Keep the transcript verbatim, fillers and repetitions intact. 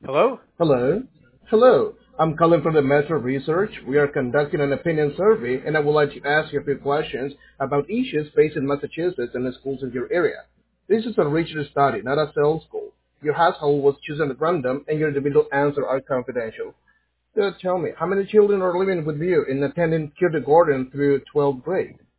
Hello? Hello. Hello. I'm calling from the Metro Research. We are conducting an opinion survey, and I would like to ask you a few questions about issues facing Massachusetts and the schools in your area. This is a research study, not a sales call. Your household was chosen at random, and your individual answers are confidential. So tell me, how many children are living with you and attending kindergarten through twelfth grade?